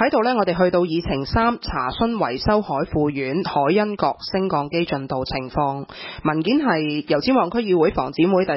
喺度呢，我哋去到議程3查詢維修海富苑海欣閣升降機進度情況。文件係油尖旺區議會房展會第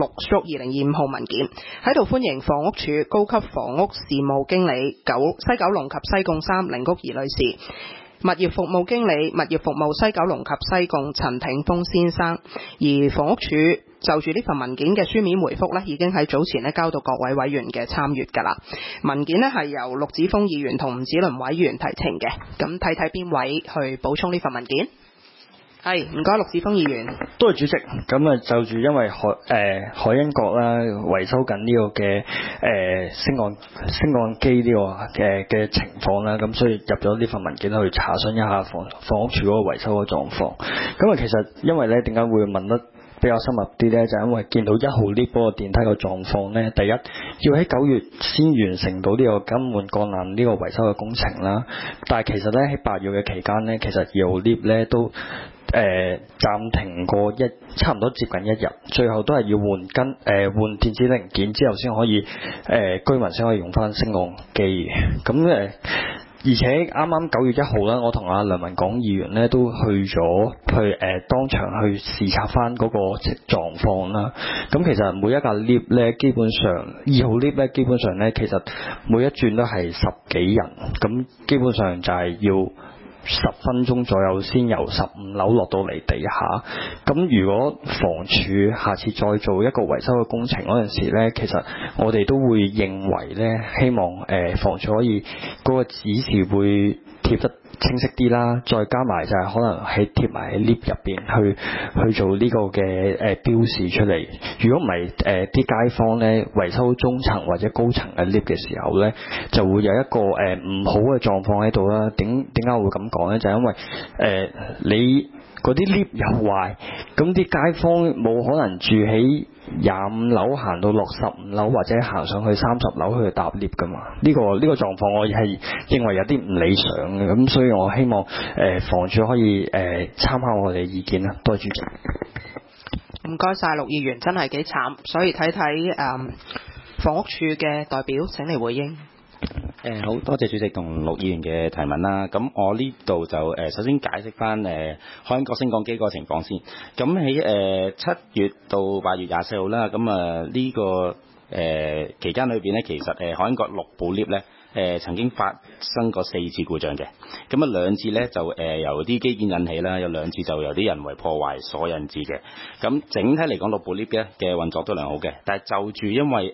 16/2025號文件。喺度歡迎房屋署高級房屋事務經理西九龍及西貢3凌菊兒女士，物業服務經理物業服務西九龍及西貢陳挺峰先生。而房屋署就住呢份文件嘅書面回覆呢，已經喺早前呢交到各位委員嘅參閱㗎啦。文件呢係由陸子峰議員同吳子麟委員提呈嘅，咁睇睇邊位去補充呢份文件。係，唔該，陸子峰議員。 多謝主席。咁啊，就住因為海欣閣啦，維修緊呢個嘅升降機呢個嘅情況啦，咁所以入咗呢份文件去查詢一下房屋署嗰個維修嘅狀況。咁啊，其實因為咧點解會問得比較深入啲咧，就因為見到1號 lift 嗰個電梯嘅狀況咧，第一要喺9月先完成到呢個更換鋼纜呢個維修嘅工程啦。但係其實咧喺8月嘅期間咧，其實2號 lift 咧都暫停過差唔多接近1日，最後都係要換電子零件之後先可以居民先可以用翻升降機。咁而且啱啱9月1號啦，我同阿梁文廣議員咧都去當場去視察翻嗰個狀況啦。咁其實每一架 lift 咧，基本上2號 lift 咧，基本上咧其實每一轉都係10幾人，咁基本上就係要10分鐘左右先由15樓落到嚟地下。咁如果房署下次再做一個維修嘅工程嗰陣時咧，其實我哋都會認為咧，希望房署可以嗰個指示會貼得清晰啲啦，再加埋就係可能係貼埋喺 lift 入邊去做呢個嘅標示出嚟。如果唔係啲街坊咧維修中層或者高層嘅 lift 嘅時候咧，就會有一個唔好嘅狀況喺度啦。點解我會咁講咧？就係因為你嗰啲 lift 又壞，咁啲街坊冇可能住喺25樓行到落15樓或者行上去30樓去搭 lift 噶嘛？呢個狀況我係認為有啲唔理想嘅，咁所以我希望房署可以參考我哋嘅意見啦。多謝主席。 唔該晒陸議員，真係幾慘，所以睇房屋署嘅代表請嚟回應。 好多謝主席同陸議員嘅提問啦。咁我呢度就首先解釋翻海欣閣升降機嗰個情況先。咁喺7月到8月24號啦，咁呢個期間裏邊咧，其實海欣閣6部 lift 咧。曾經發生過4次故障嘅，咁2次咧就由啲機件引起啦，有2次就由啲人為破壞所引致嘅。咁整體嚟講6部 lift 咧嘅運作都良好嘅，但係就住因為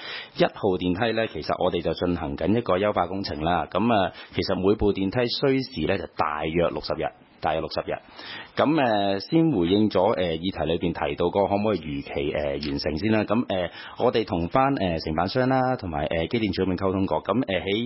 1號電梯咧，其實我哋就進行緊一個優化工程啦。咁其實每部電梯需時咧就大約60日。咁先回應咗議題裏邊提到個可唔可以如期完成先啦。咁我哋同翻承辦商啦，同埋機電署嗰邊溝通過。咁喺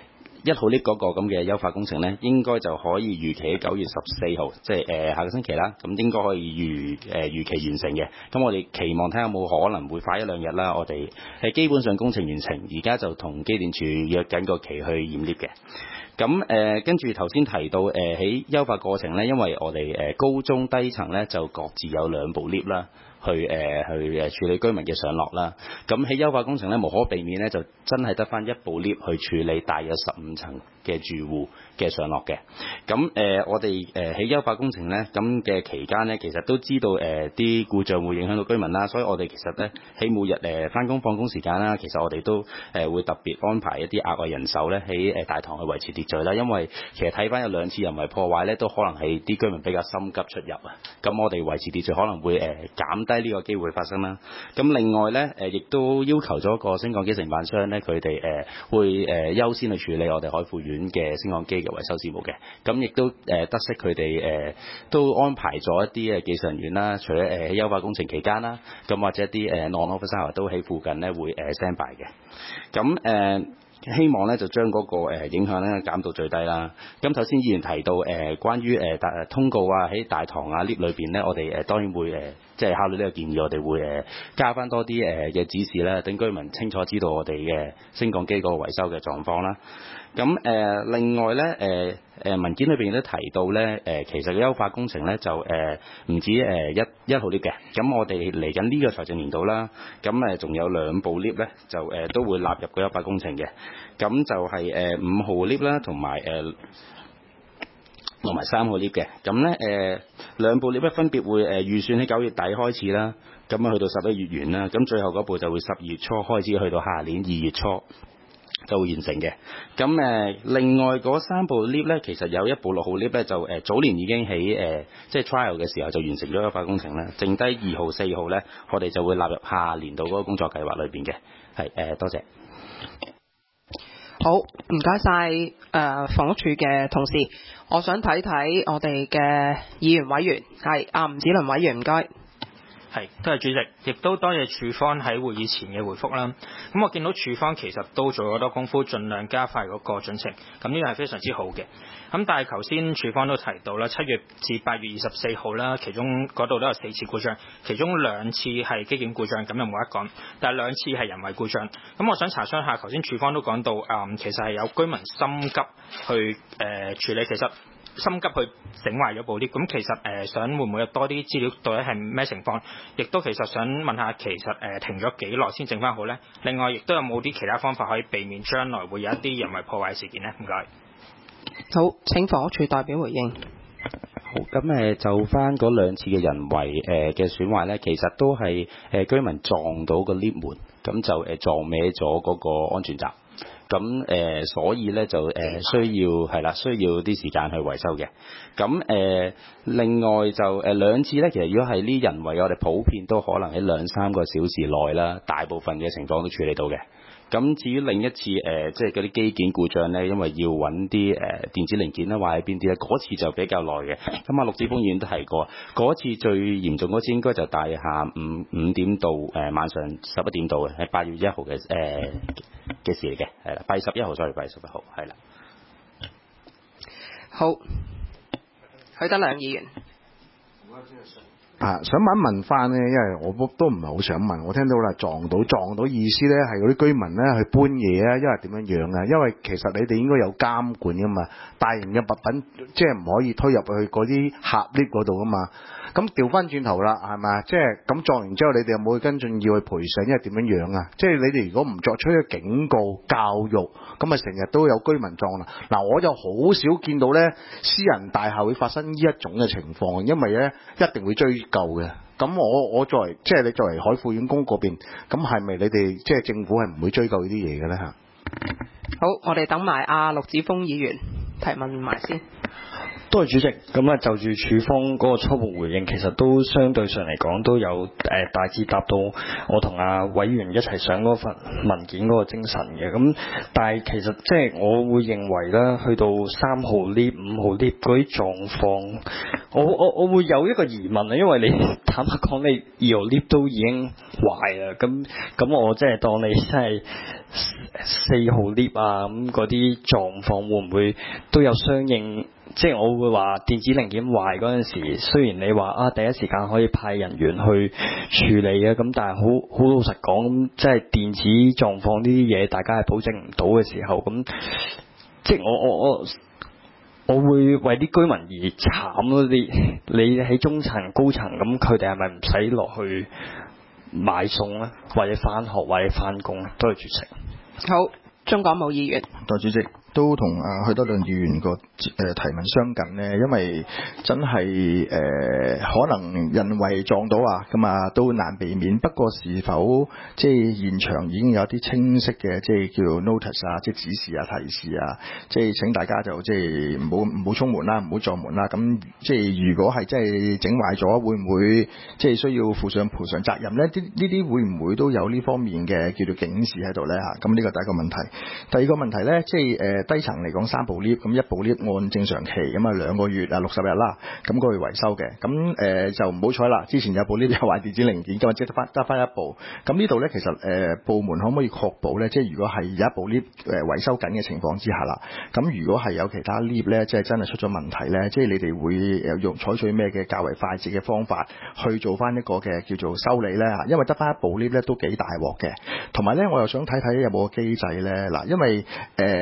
1號 lift 嗰個咁嘅優化工程咧，應該就可以預期喺9月14號，即係下個星期啦。咁應該可以預期完成嘅。咁我哋期望睇下有冇可能會快1-2日啦。我哋基本上工程完成，而家就同機電署約緊個期去驗 lift 嘅。咁跟住頭先提到喺優化過程咧，因為我哋高中低層咧就各自有2部 lift 啦，去處理居民嘅上落啦。咁喺優化工程咧，無可避免咧就真係得翻1部 lift 去處理大約15層嘅住戶嘅上落嘅。咁我哋喺優化工程咧咁嘅期間咧，其實都知道啲故障會影響到居民啦，所以我哋其實咧喺每日翻工放工時間啦，其實我哋都會特別安排一啲額外人手咧喺大堂去維持秩序啦。因為其實睇翻有2次人為破壞咧，都可能係啲居民比較心急出入啊。咁我哋維持秩序可能會減低呢個機會發生啦。咁另外咧亦都要求咗個升降機承辦商咧，佢哋會優先去處理我哋海富苑嘅升降機嘅維修事務嘅。咁亦都得悉佢哋都安排咗一啲技術人員啦，除咗喺優化工程期間啦，咁或者一啲non-officer都喺附近咧會stand by 嘅。咁希望咧就將嗰個影響咧減到最低啦。咁頭先議員提到關於通告啊，喺大堂啊 lift 裏邊咧，我哋當然會即係考慮呢個建議，我哋會加翻多啲嘅指示啦，等居民清楚知道我哋嘅升降機嗰個維修嘅狀況啦。 咁另外咧文件裏邊都提到咧其實優化工程咧就唔止一號 lift 嘅，咁我哋嚟緊呢個財政年度啦，咁仲有2部 lift 咧就都會納入個優化工程嘅，咁就係5號 lift 啦，同埋3號 lift 嘅，咁咧2部 lift 咧分別會預算喺9月底開始啦，咁去到11月完啦，咁最後嗰部就會12月初開始，去到下年2月初就會完成嘅。咁另外嗰3部 lift 咧，其實有一部6號 lift 咧就早年已經喺即係 trial 嘅時候就完成咗優化工程啦，剩低2號、4號咧，我哋就會納入下年度嗰個工作計劃裏邊嘅。係多謝。 好，唔該晒房屋署嘅同事，我想睇睇我哋嘅議員委員，係吳子麟委員，唔該。 係，多謝主席，亦都多謝署方喺會議前嘅回覆啦。咁我見到署方其實都做咗好多功夫，盡量加快嗰個進程，咁呢個係非常之好嘅。咁但係頭先署方都提到啦，7月至8月24號啦，其中嗰度都有4次故障，其中2次係機件故障，咁就冇得講，但係2次係人為故障。咁我想查詢下，頭先署方都講到，其實係有居民心急去處理，其實心急去整壞咗部 lift，咁其實想會唔會有多啲資料，到底係咩情況？亦都其實想問下，其實停咗幾耐先整翻好呢？另外，亦都有冇啲其他方法可以避免將來會有一啲人為破壞事件呢？唔該。 好，請房屋署代表回應。 好，咁就翻嗰2次嘅人為嘅損壞咧，其實都係居民撞到個 lift 門，咁就撞歪咗嗰個安全閘。咁所以咧就需要啲時間去維修嘅。咁另外就2次咧，其實如果係呢人為，我哋普遍都可能喺2-3個小時內啦，大部分嘅情況都處理到嘅。咁至於另一次即係嗰啲機件故障咧，因為要揾啲電子零件啦，壞喺邊啲咧，嗰次就比較耐嘅。咁陸志峰議員都提過，嗰次最嚴重嗰次應該就大下午5點到晚上11點到嘅，係8月1號嘅事嚟嘅，係啦，8月11號，8月11號，係啦。 好，許德亮議員。 想問翻呢，因為我都唔係好想問，我聽到啦撞到意思呢係嗰啲居民呢去搬嘢啊，因為點樣樣啊？因為其實你哋應該有監管噶嘛，大型嘅物品即係唔可以推入去嗰啲客 lift 嗰度噶嘛。咁調翻轉頭啦，係咪？即係咁撞完之後，你哋有冇去跟進要去賠償？因為點樣樣啊？即係你哋如果唔作出一個警告教育，咁啊成日都有居民撞啦。嗱，我就好少見到呢私人大廈會發生呢一種嘅情況，因為呢一定會追究嘅。咁我作為即係你作為海富院公嗰邊，咁係咪你哋即係政府係唔會追究呢啲嘢嘅呢？嚇？ 好，我哋等埋陸志峰議員提問埋先。 多謝主席，咁就住署方嗰個初步回應，其實都相對上嚟講都有大致答到我同委員一齊上嗰份文件嗰個精神嘅。咁但係其實即係我會認為啦，去到3號 lift、5號 lift 嗰啲狀況，我會有一個疑問啊，因為你坦白講，你2號 lift 都已經壞啦，咁我即係當你真係4號 lift 啊，咁嗰啲狀況會唔會都有相應？即係我會話電子零件壞嗰陣時，雖然你話第一時間可以派人員去處理嘅，咁但係好老實講，即係電子狀況呢啲嘢，大家係保證唔到嘅時候，咁即係我會為啲居民而慘咯。你喺中層、高層，咁佢哋係咪唔使落去買餸咧，或者返學或者返工咧？多謝主席。 好，鍾港武議員。 多謝主席。都同許德亮議員個提問相近呢，因為真係可能人為撞到咁都難避免。不過是否即係現場已經有啲清晰嘅即係叫做 notice 即係指示提示即係請大家就即係唔好衝門啦，唔好撞門啦。咁即係如果係真係整壞咗，會唔會即係需要負上賠償責任呢？呢啲會唔會都有呢方面嘅叫做警示喺度呢？咁呢個第一個問題。第二個問題呢，即係低層嚟講3部 lift， 咁1部 lift 按正常期咁2個月60日啦，咁過去維修嘅，咁就唔好彩啦。之前有部 lift 有壞電子零件，今日即得翻1部。咁呢度咧，其實部門可唔可以確保咧？即係如果係有一部 lift 維修緊嘅情況之下啦，咁如果係有其他 lift 咧，即係真係出咗問題咧，即係你哋會採取咩嘅較為快捷嘅方法去做翻一個嘅叫做修理咧？因為得翻1部 lift 咧都幾大鑊嘅。同埋咧，我又想睇睇有冇個機制咧。嗱，因為如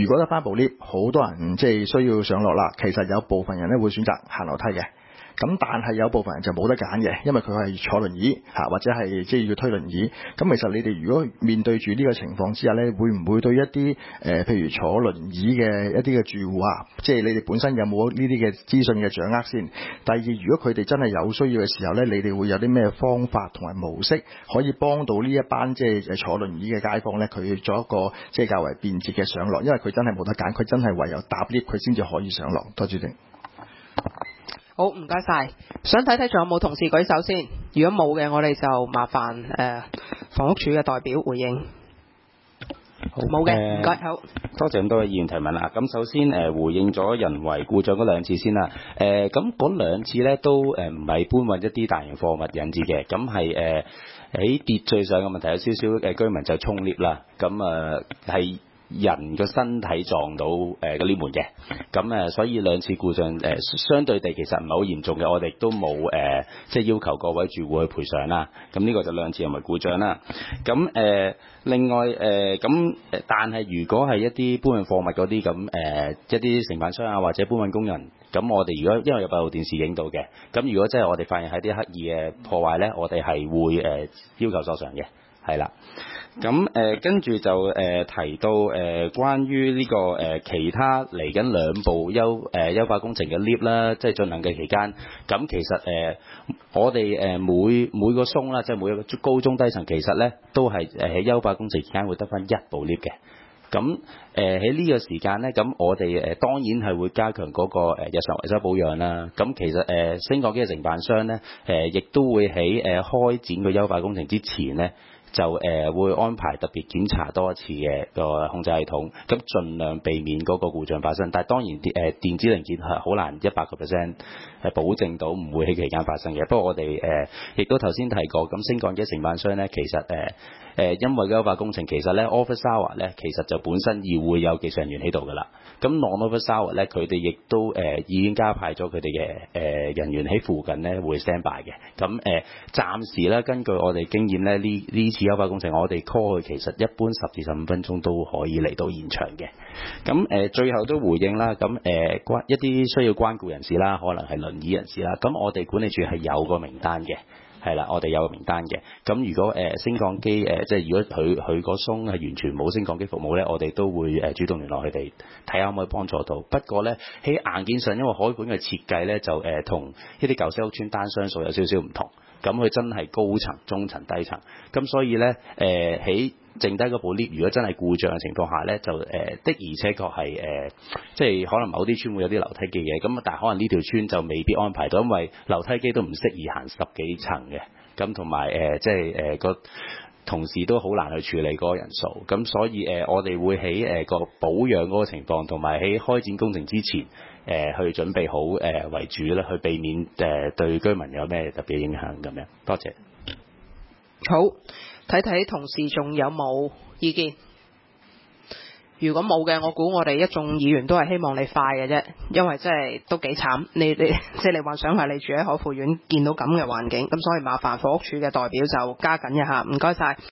如果得翻部 lift，好多人即係需要上落啦。其實有部分人咧會選擇行樓梯嘅。咁但係有部分人就冇得揀嘅，因為佢係坐輪椅或者係即係要推輪椅。咁其實你哋如果面對住呢個情況之下咧，會唔會對一啲譬如坐輪椅嘅一啲嘅住戶啊，即係你哋本身有冇呢啲嘅資訊嘅掌握先？第二，如果佢哋真係有需要嘅時候咧，你哋會有啲咩方法同埋模式可以幫到呢一班即係坐輪椅嘅街坊咧，佢做一個即係較為便捷嘅上落，因為佢真係冇得揀，佢真係唯有搭 lift 佢先至可以上落。多謝你。 好，唔該晒。想睇睇仲有冇同事舉手先？如果冇嘅，我哋就麻煩房屋署嘅代表回應。冇嘅，唔該。好， 多謝咁多位議員提問啦。咁首先回應咗人為故障嗰兩次先啦。咁嗰兩次咧都唔係搬運一啲大型貨物引致嘅，咁係喺秩序上嘅問題，有少少居民就衝 lift 啦。咁係人個身體撞到個 lift 門嘅，咁所以兩次故障相對地其實唔係好嚴重嘅，我哋都冇即係要求各位住戶去賠償啦。咁呢個就兩次人為故障啦。咁另外但係如果係一啲搬運貨物嗰啲咁一啲承辦商啊或者搬運工人，咁我哋如果因為有閉路電視影到嘅，咁如果真係我哋發現係啲刻意嘅破壞咧，我哋係會要求索償嘅，係啦。咁跟住就提到關於呢個其他嚟緊兩部優化工程嘅 lift 啦，即係進行嘅期間，咁其實我哋每個松啦，即係每一個高中低層，其實咧都係喺優化工程期間會得翻一部 lift 嘅。咁喺呢個時間咧，咁我哋當然係會加強嗰個日常維修保養啦。咁其實升降機嘅承辦商咧，亦都會喺開展個優化工程之前咧，就會安排特別檢查多一次嘅個控制系統，咁盡量避免嗰個故障發生。但係當然電子零件係好難100%係保證到唔會喺期間發生嘅。不過我哋亦都頭先提過，咁升降機承辦商咧，其實因為優化工程，其實咧 office hour 咧，其實就本身要會有技術人員喺度㗎啦。咁 non-office hour 咧，佢哋亦都已經加派咗佢哋嘅人員喺附近咧會 stand by 嘅。咁暫時咧，根據我哋經驗咧，呢次優化工程我哋 call 佢其實一般10至15分鐘都可以嚟到現場嘅。咁最後都回應啦，咁一啲需要關顧人士啦，可能係輪椅人士啦，咁我哋管理處係有個名單嘅。係啦，我哋有個名單嘅。咁如果升降機即係如果佢個松係完全冇升降機服務咧，我哋都會主動聯絡佢哋，睇下可唔可以幫助到。不過咧喺硬件上，因為海管嘅設計咧就同一啲舊式屋邨單雙數有少少唔同。咁佢真係高層、中層、低層。咁所以咧喺剩低嗰部 lift 如果真係故障嘅情況下咧，就的而且確係即係可能某啲村會有啲樓梯機嘅，咁但係可能呢條村就未必安排到，因為樓梯機都唔適宜行10幾層嘅，咁同埋即係個同事都好難去處理嗰個人數，咁所以我哋會喺個保養嗰個情況同埋喺開展工程之前去準備好為主啦，去避免對居民有咩特別影響咁樣。多謝。 好，睇睇同事仲有冇意見？如果冇嘅，我估我哋一眾議員都係希望你快嘅啫，因為真係都幾慘。你即係你幻想下，你住喺海富苑見到咁嘅環境，咁所以麻煩房屋署嘅代表就加緊一下，唔該晒。